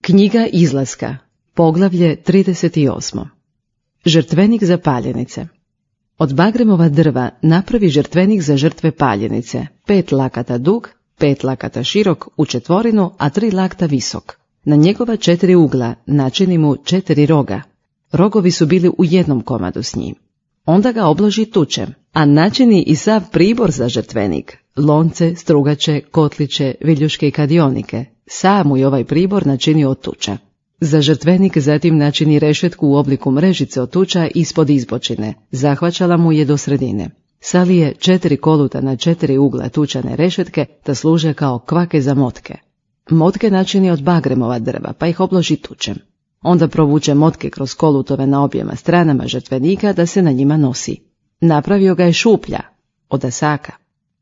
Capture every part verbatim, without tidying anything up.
Knjiga izlaska, poglavlje trideset osam. Žrtvenik za paljenice. Od bagremova drva napravi žrtvenik za žrtve paljenice, pet lakata dug, pet lakata širok u četvorinu, a tri lakta visok. Na njegova četiri ugla načini mu četiri roga. Rogovi su bili u jednom komadu s njim. Onda ga obloži tučem, a načini i sav pribor za žrtvenik, lonce, strugače, kotliće, viljuške i kadionike. Sam mu je ovaj pribor načinio od tuča. Za žrtvenik zatim načini rešetku u obliku mrežice od tuča ispod izbočine, zahvaćala mu je do sredine. Salije četiri koluta na četiri ugla tučane rešetke da služe kao kvake za motke. Motke načini od bagremova drva, pa ih obloži tučem. Onda provuče motke kroz kolutove na objema stranama žrtvenika da se na njima nosi. Napravio ga je šuplja, od asaka.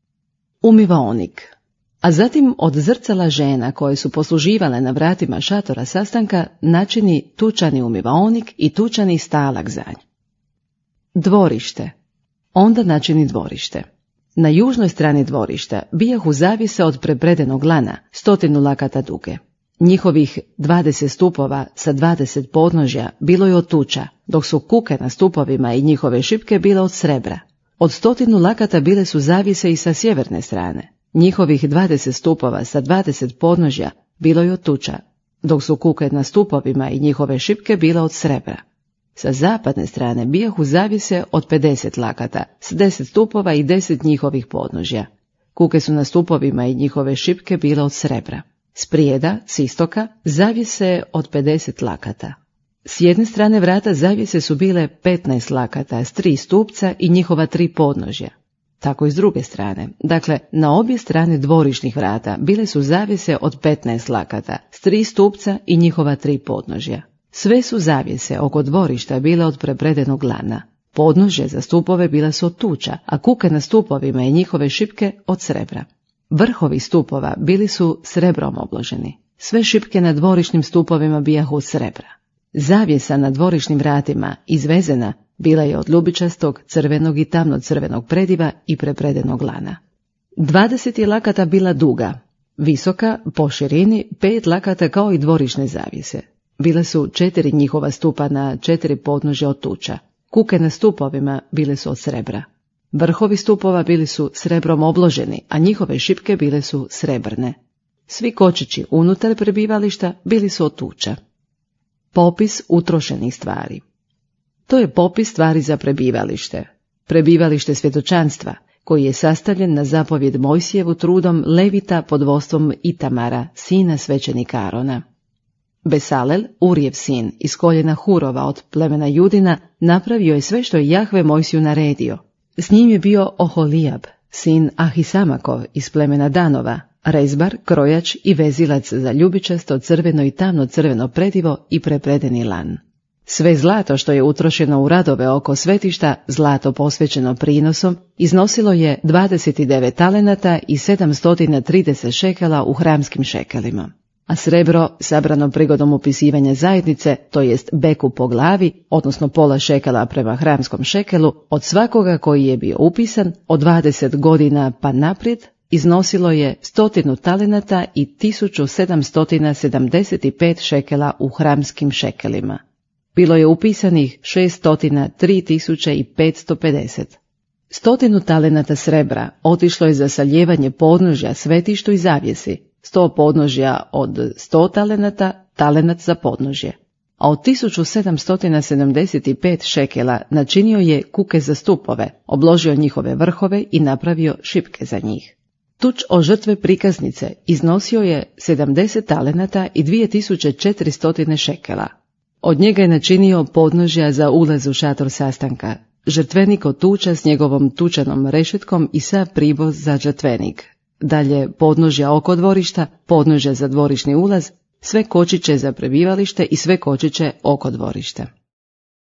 Umivaonik. A zatim od zrcala žena koje su posluživale na vratima šatora sastanka načini tučani umivaonik i tučani stalak za nj. Dvorište. Onda načini dvorište. Na južnoj strani dvorišta bijahu zavjese od prepredenog lana, stotinu lakata duge. Njihovih dvadeset stupova sa dvadeset podnožja bilo je od tuča, dok su kuke na stupovima i njihove šipke bile od srebra. Od stotinu lakata bile su zavjese i sa sjeverne strane. Njihovih dvadeset stupova sa dvadeset podnožja bilo je od tuča, dok su kuke na stupovima i njihove šipke bile od srebra. Sa zapadne strane bijahu zavjese od pedeset lakata, s deset stupova i deset njihovih podnožja. Kuke su na stupovima i njihove šipke bile od srebra. S prijeda, s istoka, zavjese od pedeset lakata. S jedne strane vrata zavjese su bile petnaest lakata s tri stupca i njihova tri podnožja. Tako i s druge strane. Dakle, na obje strane dvorišnih vrata bile su zavjese od petnaest lakata s tri stupca i njihova tri podnožja. Sve su zavjese oko dvorišta bile od prepredenog lana. Podnožje za stupove bila su od tuča, a kuke na stupovima i njihove šipke od srebra. Vrhovi stupova bili su srebrom obloženi. Sve šipke na dvorišnim stupovima bijahu od srebra. Zavjesa na dvorišnim vratima, izvezena, bila je od ljubičastog, crvenog i tamno-crvenog prediva i prepredenog lana. Dvadeset je lakata bila duga, visoka, po širini, pet lakata kao i dvorišne zavjese. Bile su četiri njihova stupa na četiri podnožja od tuča. Kuke na stupovima bile su od srebra. Vrhovi stupova bili su srebrom obloženi, a njihove šipke bile su srebrne. Svi kočići unutar prebivališta bili su od tuča. Popis utrošenih stvari. To je popis stvari za prebivalište. Prebivalište svjedočanstva, koji je sastavljen na zapovjed Mojsijevu trudom Levita pod vodstvom Itamara, sina svećenika Arona. Besalel, Urijev sin, iz koljena Hurova od plemena Judina, napravio je sve što je Jahve Mojsiju naredio. S njim je bio Oholijab, sin Ahisamakov iz plemena Danova, rezbar, krojač i vezilac za ljubičasto, crveno i tamno crveno predivo i prepredeni lan. Sve zlato što je utrošeno u radove oko svetišta, zlato posvećeno prinosom, iznosilo je dvadeset devet talenata i sedamsto trideset šekela u hramskim šekelima. A srebro, sabrano prigodom upisivanja zajednice, to jest beku po glavi, odnosno pola šekela prema hramskom šekelu, od svakoga koji je bio upisan, od dvadeset godina pa naprijed, iznosilo je stotinu talenata i tisuću sedamsto sedamdeset pet šekela u hramskim šekelima. Bilo je upisanih šeststo tri tisuće petsto pedeset. Stotinu talenata srebra otišlo je za saljevanje podnožja svetištu i zavjesi, sto podnožja od sto talenata, talenat za podnožje. A od tisuću sedamsto sedamdeset pet šekela načinio je kuke za stupove, obložio njihove vrhove i napravio šipke za njih. Tuč o žrtve prikaznice iznosio je sedamdeset talenata i dvije tisuće četiristo šekela. Od njega je načinio podnožja za ulaz u šator sastanka, žrtvenik od tuča s njegovom tučanom rešetkom i sav pribor za žrtvenik. Dalje podnožja oko dvorišta, podnožja za dvorišni ulaz, sve kočiće za prebivalište i sve kočiće oko dvorišta.